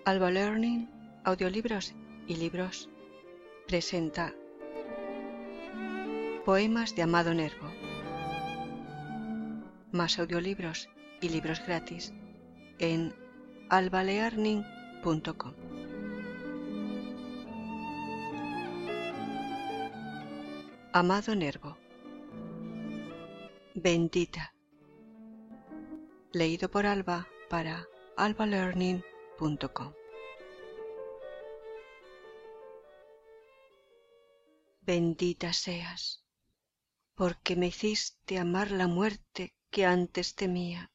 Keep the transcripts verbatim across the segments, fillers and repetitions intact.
Alba Learning, audiolibros y libros, presenta Poemas de Amado Nervo. Más audiolibros y libros gratis en alba learning punto com. Amado Nervo. Bendita. Leído por Alba para alba learning punto com. Bendita seas, porque me hiciste amar la muerte que antes temía.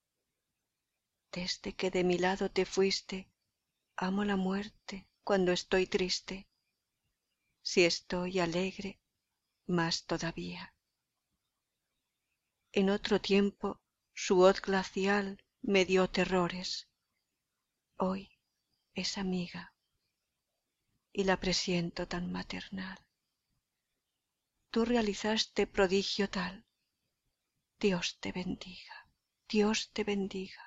Desde que de mi lado te fuiste, amo la muerte cuando estoy triste. Si estoy alegre, más todavía. En otro tiempo su voz glacial me dio terrores. Hoy es amiga y la presiento tan maternal. Tú realizaste prodigio tal. Dios te bendiga, Dios te bendiga.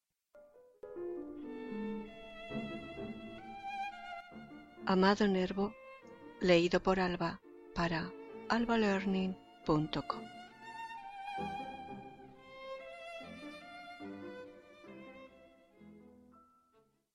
Amado Nervo, leído por Alba para alba learning punto com.